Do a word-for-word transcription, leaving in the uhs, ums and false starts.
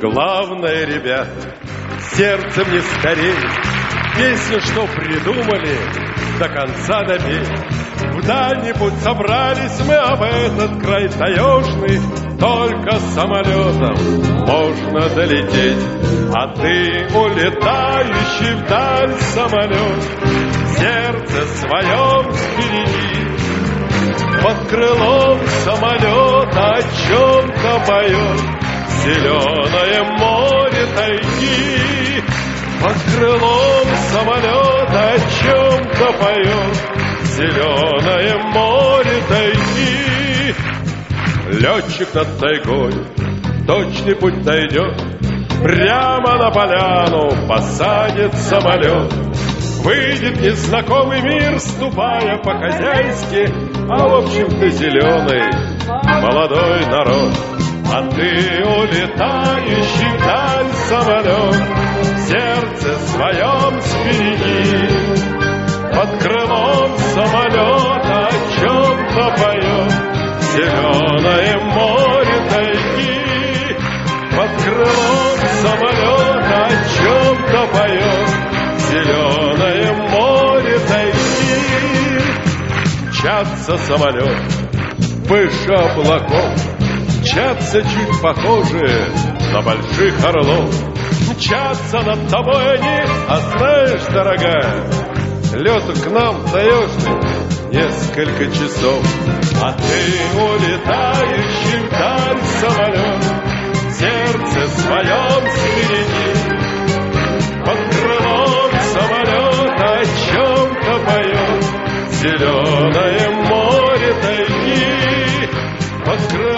Главное, ребят, сердцем не стареть. Песню, что придумали, до конца допеть. В дальний путь собрались мы, об этот край таежный. Только самолетом можно долететь. А ты, улетающий вдаль самолет, в сердце своем впереди, под крылом самолета о чем-то поет зеленое море тайги. Под крылом самолета о чем-то поет зеленое море тайги. Летчик над тайгой точный путь найдет, прямо на поляну посадит самолет. Выйдет незнакомый мир, ступая по-хозяйски, а в общем-то зеленый молодой народ. А ты, улетающий вдаль самолет, в сердце своем спереди, под крылом самолета о чем-то поет зеленое море тайги. Под крылом самолета о чем-то поет зеленое море тайги. Мчится самолет выше облаков, мчатся чуть похожие на больших орлов. Мчатся над тобой они, а знаешь, дорогая, лету к нам таежный несколько часов. А ты, улетающий вдаль самолет, в сердце своем спереди, под крылом самолета о чем-то поет зеленое море тайги. Под крылом